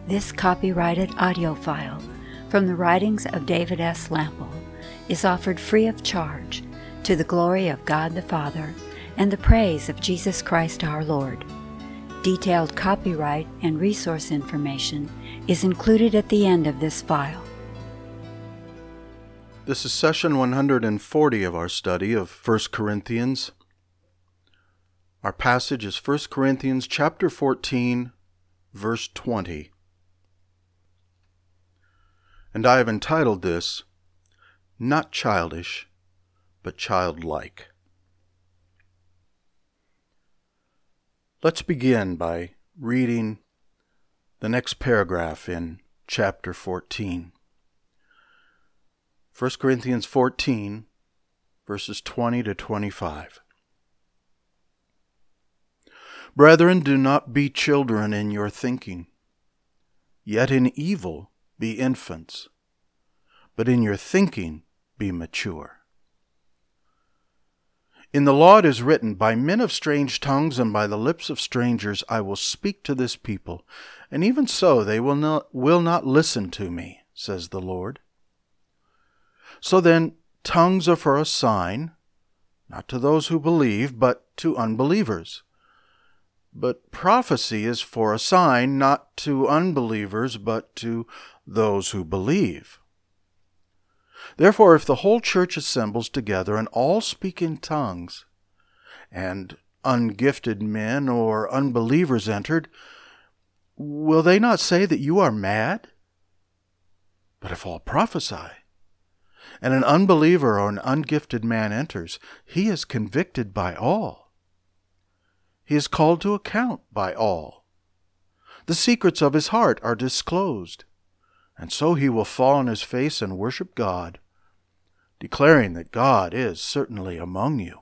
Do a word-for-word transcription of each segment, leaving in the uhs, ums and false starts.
This copyrighted audio file from the writings of David S. Lample is offered free of charge to the glory of God the Father and the praise of Jesus Christ our Lord. Detailed copyright and resource information is included at the end of this file. This is session one hundred forty of our study of First Corinthians. Our passage is First Corinthians chapter fourteen, verse twenty. And I have entitled this, Not Childish, but Childlike. Let's begin by reading the next paragraph in chapter fourteen. First Corinthians fourteen, verses twenty to twenty-five. Brethren, do not be children in your thinking, yet in evil be infants, but in your thinking be mature. In the law it is written, By men of strange tongues and by the lips of strangers I will speak to this people, and even so they will not, will not listen to me, says the Lord. So then, tongues are for a sign, not to those who believe, but to unbelievers. But prophecy is for a sign, not to unbelievers, but to those who believe. Therefore, if the whole church assembles together and all speak in tongues, and ungifted men or unbelievers entered, will they not say that you are mad? But if all prophesy, and an unbeliever or an ungifted man enters, he is convicted by all. He is called to account by all. The secrets of his heart are disclosed, and so he will fall on his face and worship God, declaring that God is certainly among you.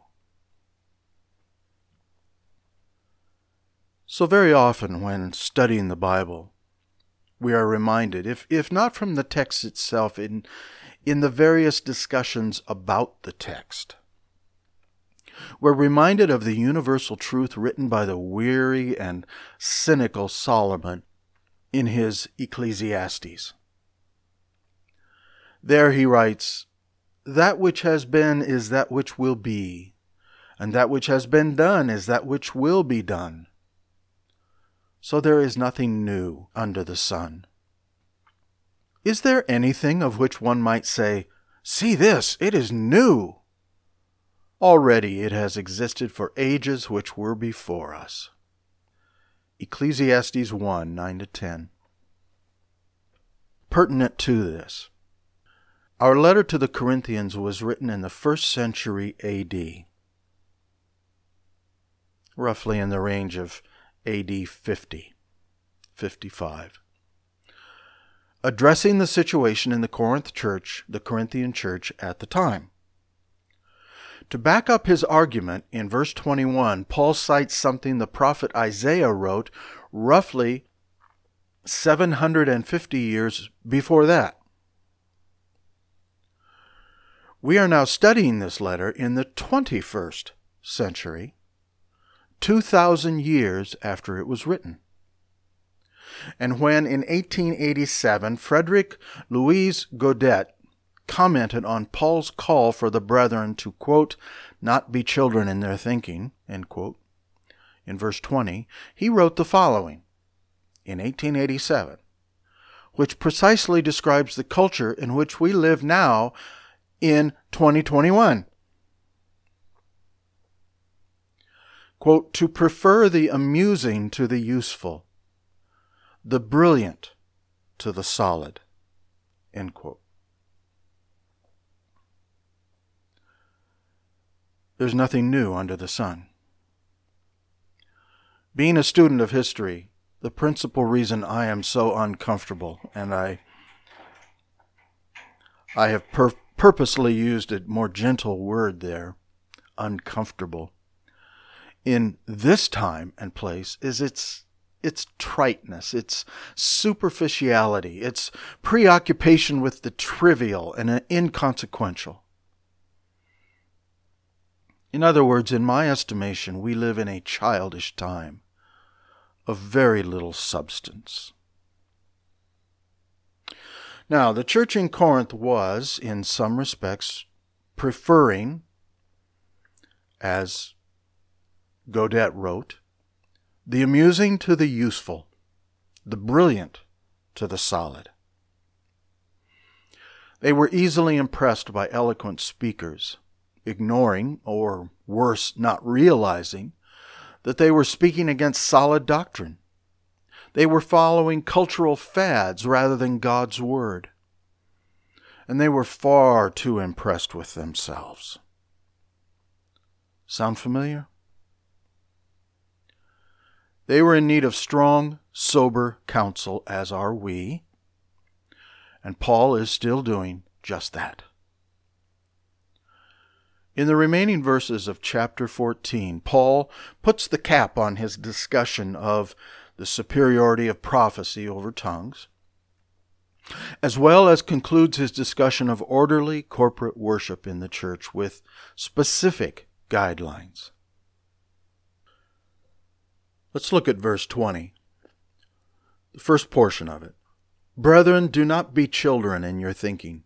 So very often when studying the Bible, we are reminded, if, if not from the text itself, in, in the various discussions about the text, we're reminded of the universal truth written by the weary and cynical Solomon in his Ecclesiastes. There he writes, That which has been is that which will be, and that which has been done is that which will be done. So there is nothing new under the sun. Is there anything of which one might say, See this, it is new? Already it has existed for ages which were before us. Ecclesiastes one, nine to ten. Pertinent to this, our letter to the Corinthians was written in the first century A D, roughly in the range of A D fifty, fifty-five, addressing the situation in the Corinth church, the Corinthian church at the time. To back up his argument, in verse twenty-one, Paul cites something the prophet Isaiah wrote roughly seven hundred fifty years before that. We are now studying this letter in the twenty-first century, two thousand years after it was written. And when in eighteen eighty-seven, Frederick Louis Godet commented on Paul's call for the brethren to, quote, not be children in their thinking, end quote, in verse twenty, he wrote the following in eighteen eighty-seven, which precisely describes the culture in which we live now in twenty twenty-one. Quote, to prefer the amusing to the useful, the brilliant to the solid, end quote. There's nothing new under the sun. Being a student of history, the principal reason I am so uncomfortable, and I I have pur- purposely used a more gentle word there, uncomfortable, in this time and place, is its its triteness, its superficiality, its preoccupation with the trivial and inconsequential. In other words, in my estimation, we live in a childish time of very little substance. Now, the church in Corinth was, in some respects, preferring, as Godet wrote, the amusing to the useful, the brilliant to the solid. They were easily impressed by eloquent speakers, ignoring, or worse, not realizing, that they were speaking against solid doctrine. They were following cultural fads rather than God's Word. And they were far too impressed with themselves. Sound familiar? They were in need of strong, sober counsel, as are we. And Paul is still doing just that. In the remaining verses of chapter fourteen, Paul puts the cap on his discussion of the superiority of prophecy over tongues, as well as concludes his discussion of orderly corporate worship in the church with specific guidelines. Let's look at verse twenty, the first portion of it. Brethren, do not be children in your thinking.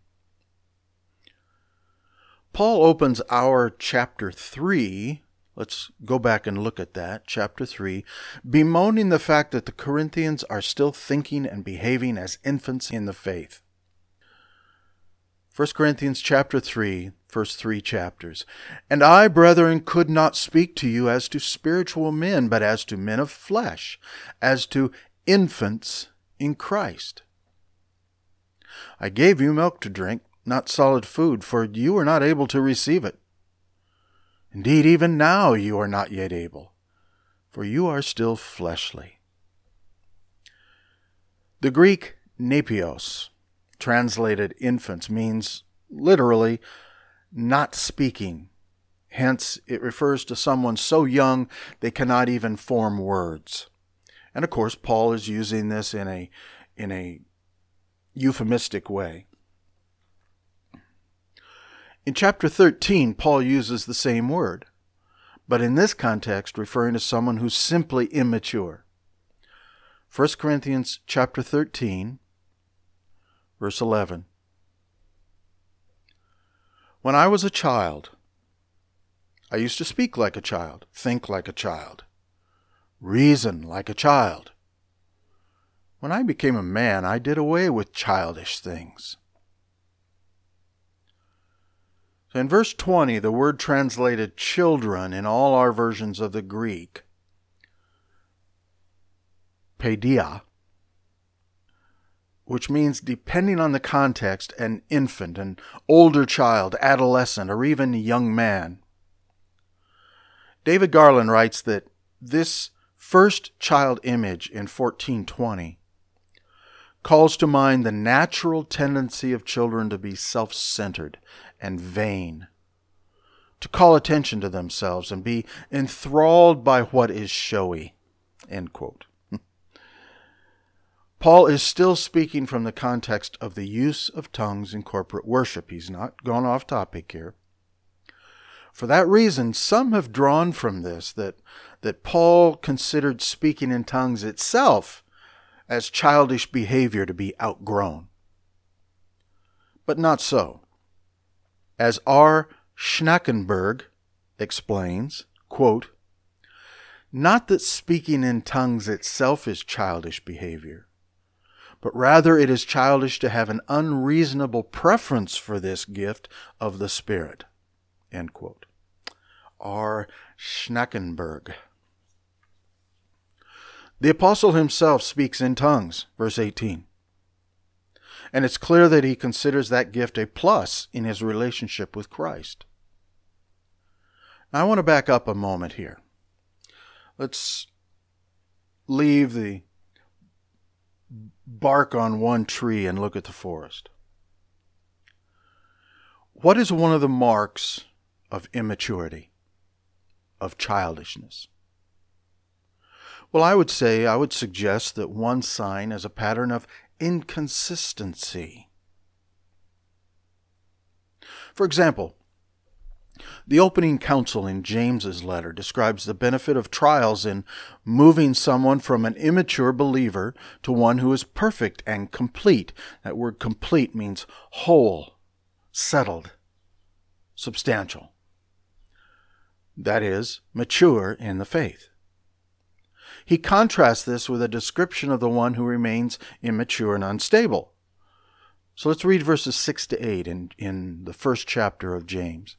Paul opens our chapter three, let's go back and look at that, chapter three, bemoaning the fact that the Corinthians are still thinking and behaving as infants in the faith. First Corinthians chapter three, first three chapters. And I, brethren, could not speak to you as to spiritual men, but as to men of flesh, as to infants in Christ. I gave you milk to drink, not solid food, for you are not able to receive it. Indeed, even now you are not yet able, for you are still fleshly. The Greek nepios, translated infants, means literally not speaking. Hence, it refers to someone so young they cannot even form words. And of course, Paul is using this in a in a euphemistic way. In chapter thirteen, Paul uses the same word, but in this context referring to someone who's simply immature. First Corinthians chapter thirteen, verse eleven. When I was a child, I used to speak like a child, think like a child, reason like a child. When I became a man, I did away with childish things. So in verse twenty, the word translated children in all our versions of the Greek, paidia, which means, depending on the context, an infant, an older child, adolescent, or even a young man. David Garland writes that this first child image in fourteen twenty calls to mind the natural tendency of children to be self-centered and vain, to call attention to themselves and be enthralled by what is showy. End quote. Paul is still speaking from the context of the use of tongues in corporate worship. He's not gone off topic here. For that reason, some have drawn from this that, that Paul considered speaking in tongues itself as childish behavior to be outgrown. But not so. As R. Schnackenberg explains, quote, not that speaking in tongues itself is childish behavior, but rather it is childish to have an unreasonable preference for this gift of the Spirit. End quote. R. Schnackenberg. The apostle himself speaks in tongues, verse eighteen. And it's clear that he considers that gift a plus in his relationship with Christ. Now I want to back up a moment here. Let's leave the bark on one tree and look at the forest. What is one of the marks of immaturity, of childishness? Well, I would say, I would suggest that one sign is a pattern of inconsistency. For example, The opening counsel in James's letter describes the benefit of trials in moving someone from an immature believer to one who is perfect and complete. That word complete means whole, settled, substantial. That is, mature in the faith. He contrasts this with a description of the one who remains immature and unstable. So let's read verses six to eight in, in the first chapter of James.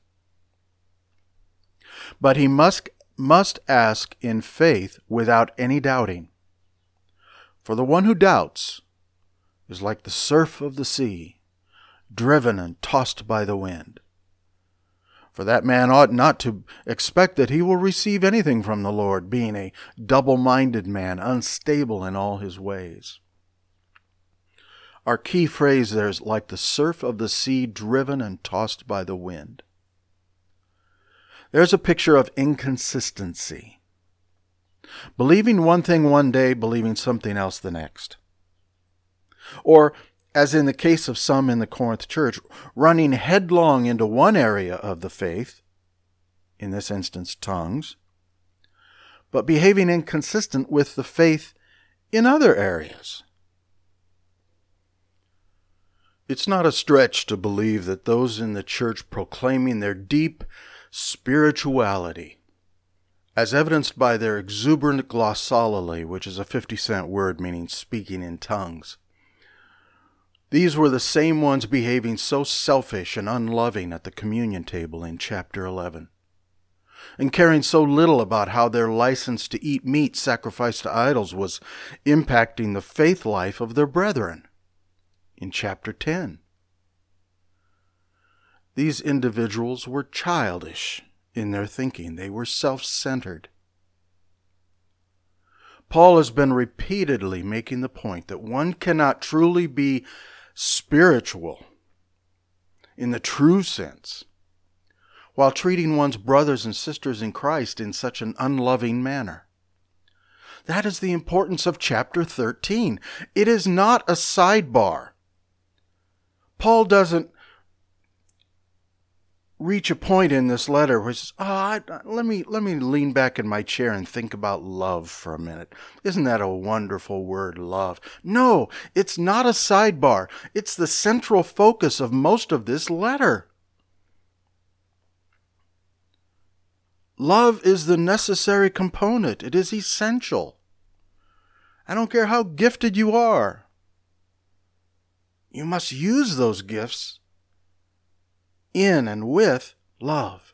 But he must, must ask in faith without any doubting. For the one who doubts is like the surf of the sea, driven and tossed by the wind. For that man ought not to expect that he will receive anything from the Lord, being a double-minded man, unstable in all his ways. Our key phrase there is like the surf of the sea, driven and tossed by the wind. There's a picture of inconsistency. Believing one thing one day, believing something else the next. Or, as in the case of some in the Corinth church, running headlong into one area of the faith, in this instance tongues, but behaving inconsistent with the faith in other areas. It's not a stretch to believe that those in the church proclaiming their deep spirituality, as evidenced by their exuberant glossolalia, which is a fifty-cent word meaning speaking in tongues, these were the same ones behaving so selfish and unloving at the communion table in chapter eleven, and caring so little about how their license to eat meat sacrificed to idols was impacting the faith life of their brethren in chapter ten. These individuals were childish in their thinking. They were self-centered. Paul has been repeatedly making the point that one cannot truly be spiritual in the true sense while treating one's brothers and sisters in Christ in such an unloving manner. That is the importance of chapter thirteen. It is not a sidebar. Paul doesn't reach a point in this letter where he says, oh, I, let me let me lean back in my chair and think about love for a minute. Isn't that a wonderful word, love? No, it's not a sidebar. It's the central focus of most of this letter. Love is the necessary component. It is essential. I don't care how gifted you are. You must use those gifts in and with love.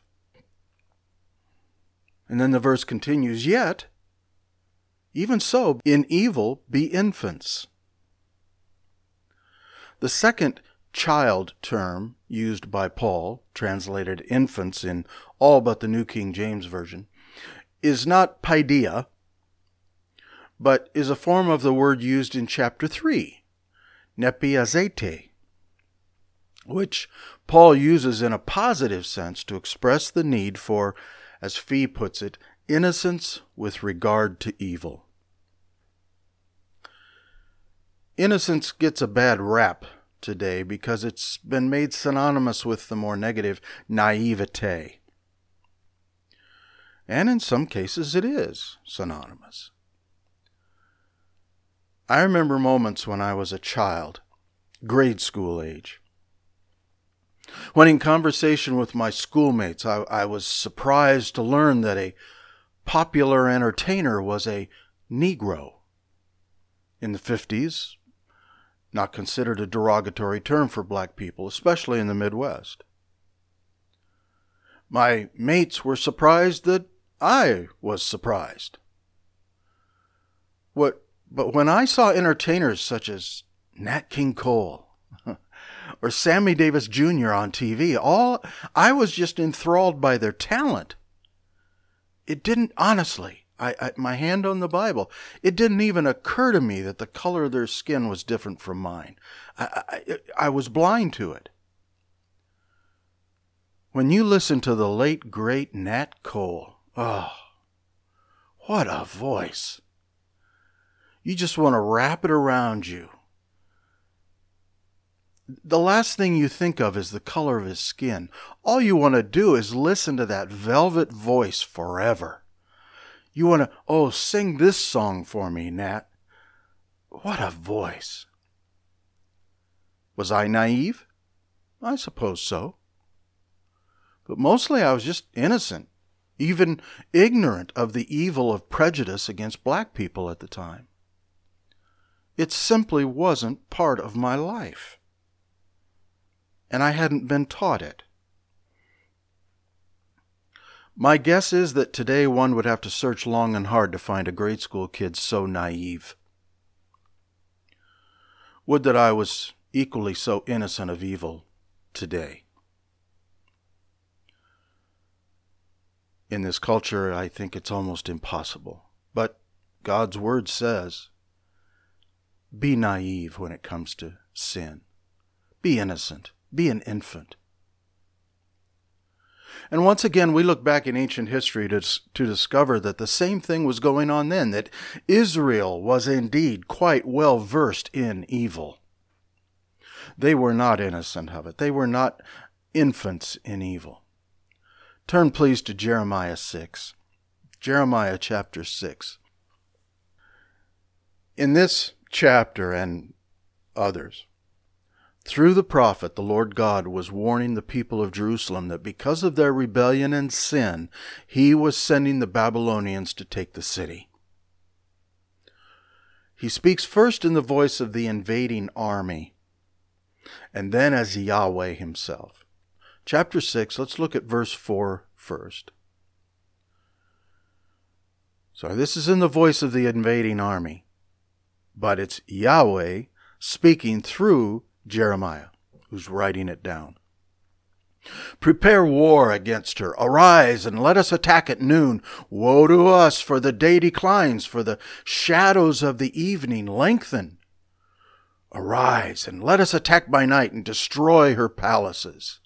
And then the verse continues, yet, even so, in evil be infants. The second child term used by Paul, translated infants in all but the New King James Version, is not paideia, but is a form of the word used in chapter three, nepiazete, which Paul uses in a positive sense to express the need for, as Fee puts it, innocence with regard to evil. Innocence gets a bad rap today because it's been made synonymous with the more negative naivete. And in some cases it is synonymous. I remember moments when I was a child, grade school age, when in conversation with my schoolmates, I, I was surprised to learn that a popular entertainer was a Negro. In the fifties, not considered a derogatory term for black people, especially in the Midwest. My mates were surprised that I was surprised. What, but when I saw entertainers such as Nat King Cole, or Sammy Davis Junior on T V, all I was just enthralled by their talent. It didn't, honestly, I, I, my hand on the Bible, it didn't even occur to me that the color of their skin was different from mine. I, I, I was blind to it. When you listen to the late, great Nat Cole, oh, what a voice. You just want to wrap it around you the last thing you think of is the color of his skin. All you want to do is listen to that velvet voice forever. You want to, oh, sing this song for me, Nat. What a voice. Was I naive? I suppose so. But mostly I was just innocent, even ignorant of the evil of prejudice against black people at the time. It simply wasn't part of my life. And I hadn't been taught it. My guess is that today one would have to search long and hard to find a grade school kid so naive. Would that I was equally so innocent of evil today. In this culture, I think it's almost impossible. But God's word says, be naive when it comes to sin. Be innocent. Be an infant. And once again, we look back in ancient history to, to discover that the same thing was going on then, that Israel was indeed quite well versed in evil. They were not innocent of it. They were not infants in evil. Turn please to Jeremiah six. Jeremiah chapter six. In this chapter and others, through the prophet, the Lord God was warning the people of Jerusalem that because of their rebellion and sin, he was sending the Babylonians to take the city. He speaks first in the voice of the invading army, and then as Yahweh himself. Chapter six, let's look at verse four first. So this is in the voice of the invading army, but it's Yahweh speaking through Jeremiah, who's writing it down. Prepare war against her. Arise and let us attack at noon. Woe to us, for the day declines, for the shadows of the evening lengthen. Arise and let us attack by night and destroy her palaces.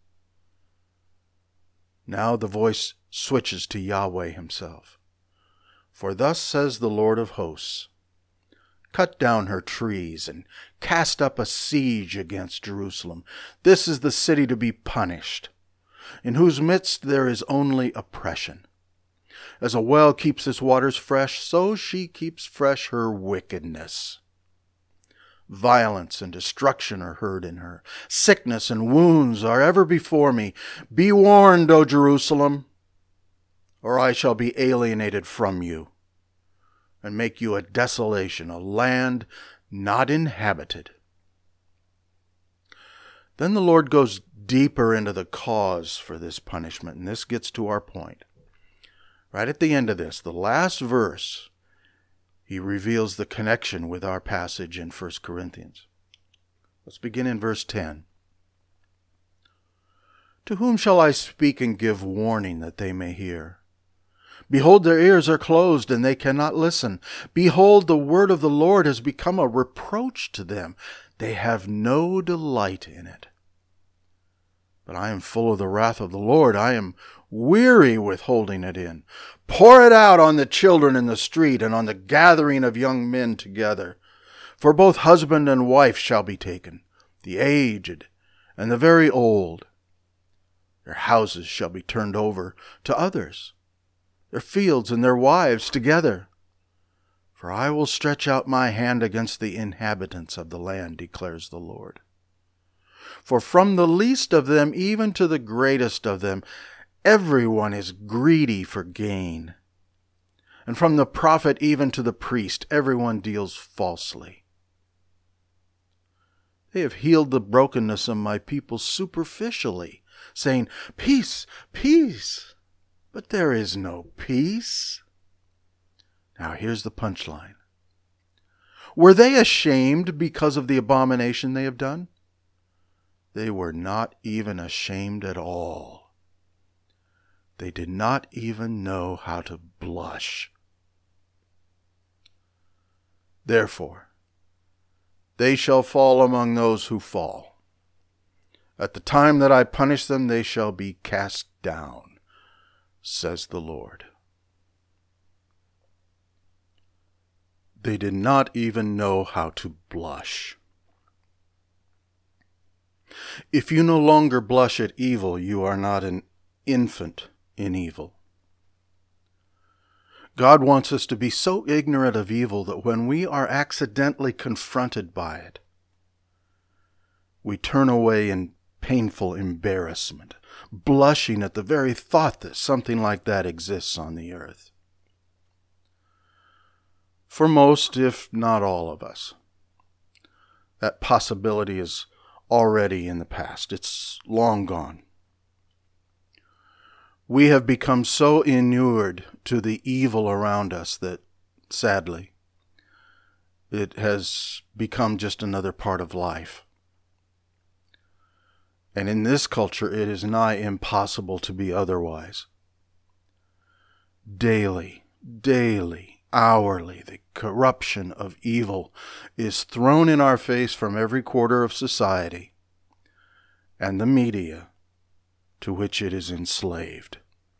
Now the voice switches to Yahweh himself. For thus says the Lord of hosts, cut down her trees and cast up a siege against Jerusalem. This is the city to be punished, in whose midst there is only oppression. As a well keeps its waters fresh, so she keeps fresh her wickedness. Violence and destruction are heard in her. Sickness and wounds are ever before me. Be warned, O Jerusalem, or I shall be alienated from you, and make you a desolation, a land not inhabited. Then the Lord goes deeper into the cause for this punishment, and this gets to our point. Right at the end of this, the last verse, he reveals the connection with our passage in First Corinthians. Let's begin in verse ten. To whom shall I speak and give warning that they may hear? Behold, their ears are closed, and they cannot listen. Behold, the word of the Lord has become a reproach to them. They have no delight in it. But I am full of the wrath of the Lord. I am weary with holding it in. Pour it out on the children in the street, and on the gathering of young men together. For both husband and wife shall be taken, the aged and the very old. Their houses shall be turned over to others, their fields and their wives together. For I will stretch out my hand against the inhabitants of the land, declares the Lord. For from the least of them even to the greatest of them, everyone is greedy for gain. And from the prophet even to the priest, everyone deals falsely. They have healed the brokenness of my people superficially, saying, peace, peace. But there is no peace. Now here's the punchline. Were they ashamed because of the abomination they have done? They were not even ashamed at all. They did not even know how to blush. Therefore, they shall fall among those who fall. At the time that I punish them, they shall be cast down, says the Lord. They did not even know how to blush. If you no longer blush at evil, you are not an infant in evil. God wants us to be so ignorant of evil that when we are accidentally confronted by it, we turn away in painful embarrassment, blushing at the very thought that something like that exists on the earth. For most, if not all of us, that possibility is already in the past. It's long gone. We have become so inured to the evil around us that, sadly, it has become just another part of life. And in this culture, it is nigh impossible to be otherwise. Daily, daily, hourly, the corruption of evil is thrown in our face from every quarter of society and the media to which it is enslaved.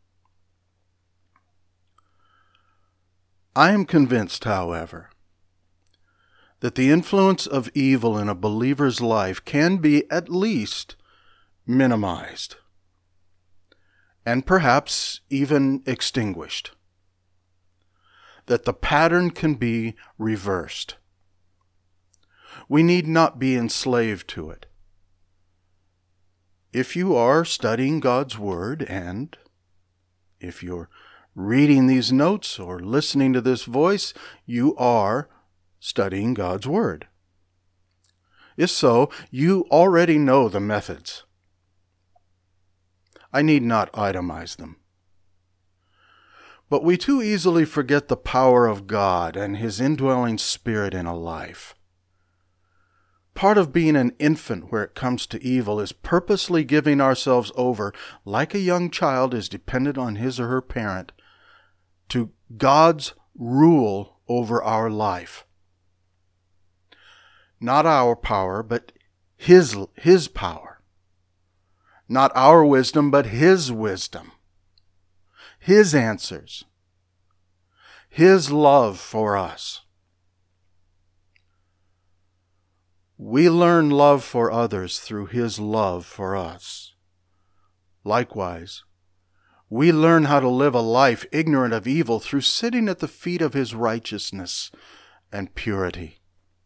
I am convinced, however, that the influence of evil in a believer's life can be at least minimized and perhaps even extinguished. That the pattern can be reversed. We need not be enslaved to it. If you are studying God's Word, and if you're reading these notes or listening to this voice, you are studying God's Word. If so, you already know the methods. I need not itemize them. But we too easily forget the power of God and His indwelling Spirit in a life. Part of being an infant where it comes to evil is purposely giving ourselves over, like a young child is dependent on his or her parent, to God's rule over our life. Not our power, but His, His power. Not our wisdom, but His wisdom. His answers. His love for us. We learn love for others through His love for us. Likewise, we learn how to live a life ignorant of evil through sitting at the feet of His righteousness and purity.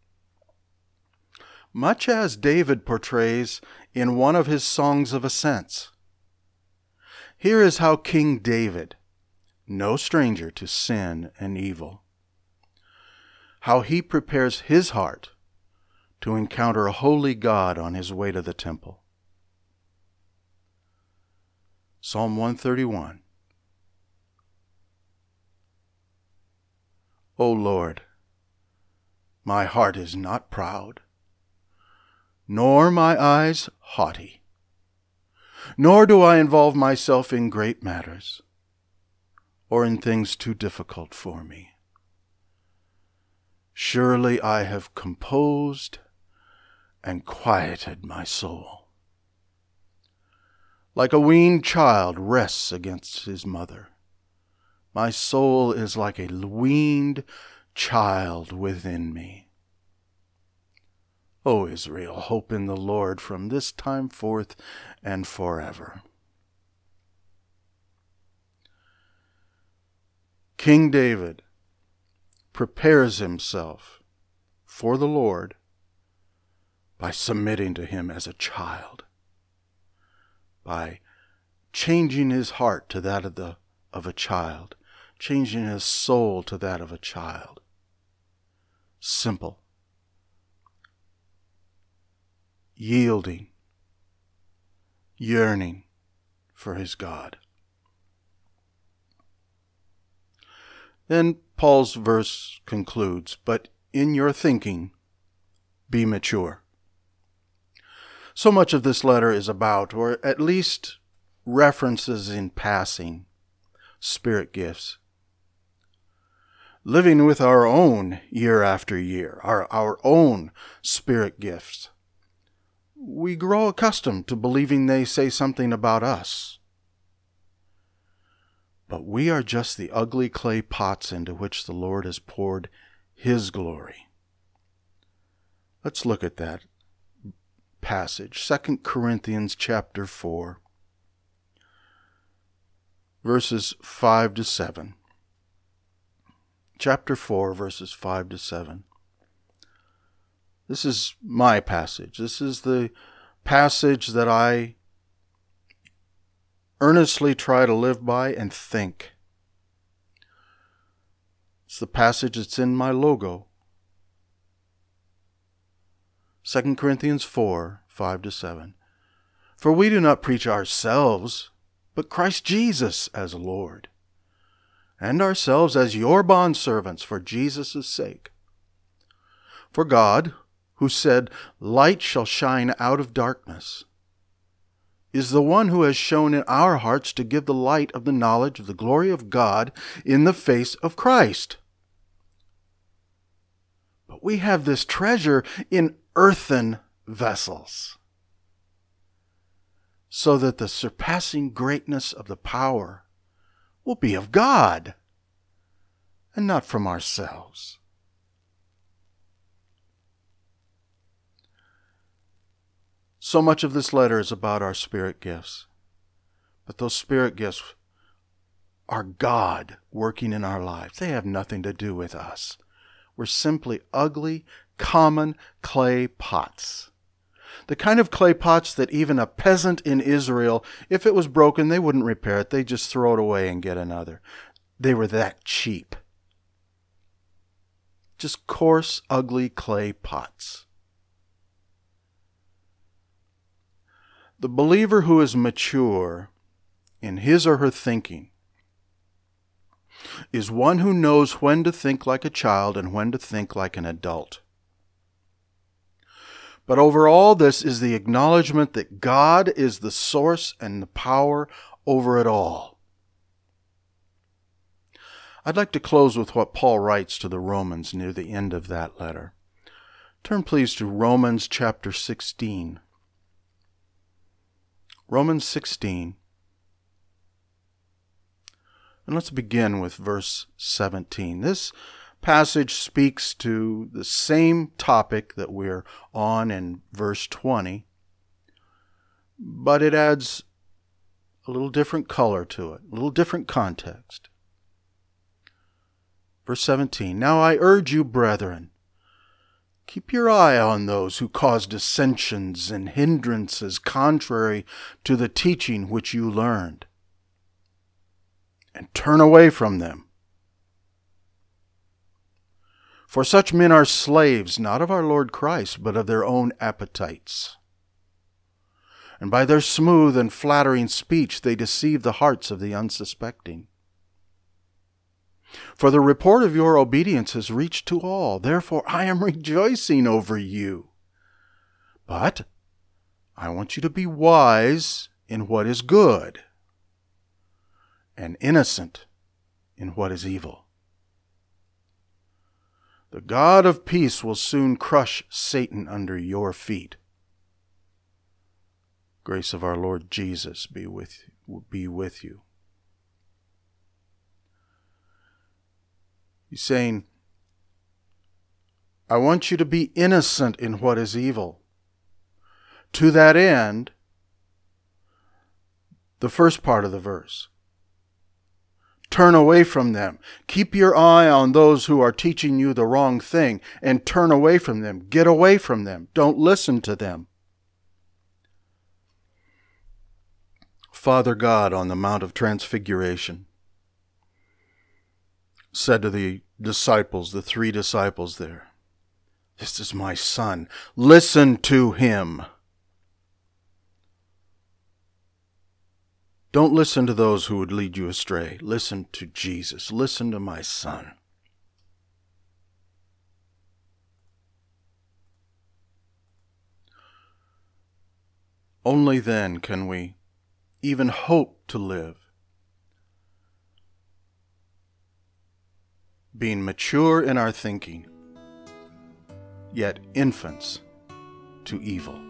Much as David portrays in one of his songs of ascents. Here is how King David, no stranger to sin and evil, how he prepares his heart to encounter a holy God on his way to the temple. Psalm one thirty-one. O Lord, my heart is not proud, nor my eyes haughty, nor do I involve myself in great matters, or in things too difficult for me. Surely I have composed and quieted my soul. Like a weaned child rests against his mother, my soul is like a weaned child within me. O Israel, hope in the Lord from this time forth and forever. King David prepares himself for the Lord by submitting to Him as a child, by changing his heart to that of, the, of a child, changing his soul to that of a child. Simple. Yielding, yearning for his God. Then Paul's verse concludes, but in your thinking, be mature. So much of this letter is about, or at least references in passing, spirit gifts. Living with our own year after year, our, our own spirit gifts. We grow accustomed to believing they say something about us. But we are just the ugly clay pots into which the Lord has poured His glory. Let's look at that passage, Second Corinthians chapter four, verses five to seven. Chapter four, verses five to seven. This is my passage. This is the passage that I earnestly try to live by and think. It's the passage that's in my logo. Second Corinthians four, five to seven. For we do not preach ourselves, but Christ Jesus as Lord, and ourselves as your bondservants for Jesus' sake. For God, who said, "Light shall shine out of darkness," is the one who has shown in our hearts to give the light of the knowledge of the glory of God in the face of Christ. But we have this treasure in earthen vessels, so that the surpassing greatness of the power will be of God, and not from ourselves. So much of this letter is about our spirit gifts. But those spirit gifts are God working in our lives. They have nothing to do with us. We're simply ugly, common clay pots. The kind of clay pots that even a peasant in Israel, if it was broken, they wouldn't repair it. They'd just throw it away and get another. They were that cheap. Just coarse, ugly clay pots. The believer who is mature in his or her thinking is one who knows when to think like a child and when to think like an adult. But over all this is the acknowledgement that God is the source and the power over it all. I'd like to close with what Paul writes to the Romans near the end of that letter. Turn please to Romans chapter sixteen. Romans sixteen. And let's begin with verse seventeen. This passage speaks to the same topic that we're on in verse twenty, but it adds a little different color to it, a little different context. Verse seventeen, Now I urge you, brethren, keep your eye on those who cause dissensions and hindrances contrary to the teaching which you learned, and turn away from them. For such men are slaves, not of our Lord Christ, but of their own appetites. And by their smooth and flattering speech they deceive the hearts of the unsuspecting. For the report of your obedience has reached to all. Therefore I am rejoicing over you. But I want you to be wise in what is good, and innocent in what is evil. The God of peace will soon crush Satan under your feet. Grace of our Lord Jesus be with, be with you. He's saying, I want you to be innocent in what is evil. To that end, the first part of the verse, turn away from them. Keep your eye on those who are teaching you the wrong thing and turn away from them. Get away from them. Don't listen to them. Father God on the Mount of Transfiguration said to the disciples, the three disciples there, This is my son. Listen to him. Don't listen to those who would lead you astray. Listen to Jesus. Listen to my son. Only then can we even hope to live, being mature in our thinking, yet infants to evil.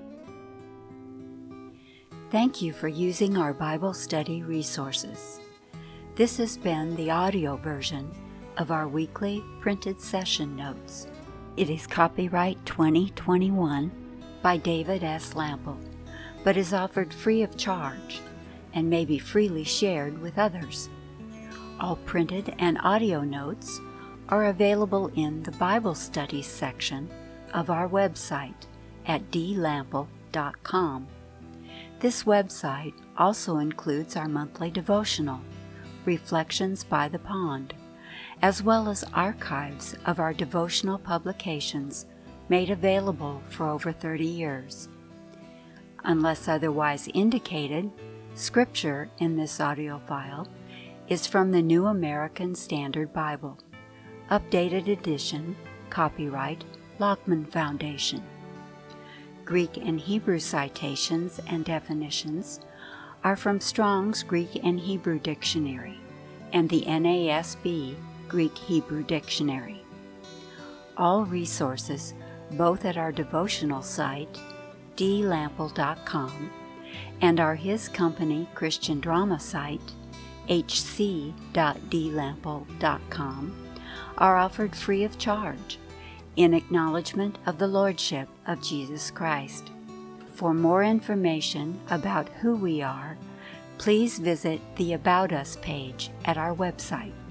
Thank you for using our Bible study resources. This has been the audio version of our weekly printed session notes. It is copyright twenty twenty-one, by David S. Lample, but is offered free of charge and may be freely shared with others. All printed and audio notes are available in the Bible Studies section of our website at d lample dot com. This website also includes our monthly devotional, Reflections by the Pond, as well as archives of our devotional publications made available for over thirty years. Unless otherwise indicated, scripture in this audio file is from the New American Standard Bible, updated edition, copyright Lockman Foundation. Greek and Hebrew citations and definitions are from Strong's Greek and Hebrew Dictionary and the N A S B Greek-Hebrew Dictionary. All resources, both at our devotional site, d lample dot com, and our His Company Christian drama site, h c dot d lample dot com, are offered free of charge in acknowledgement of the Lordship of Jesus Christ. For more information about who we are, please visit the About Us page at our website.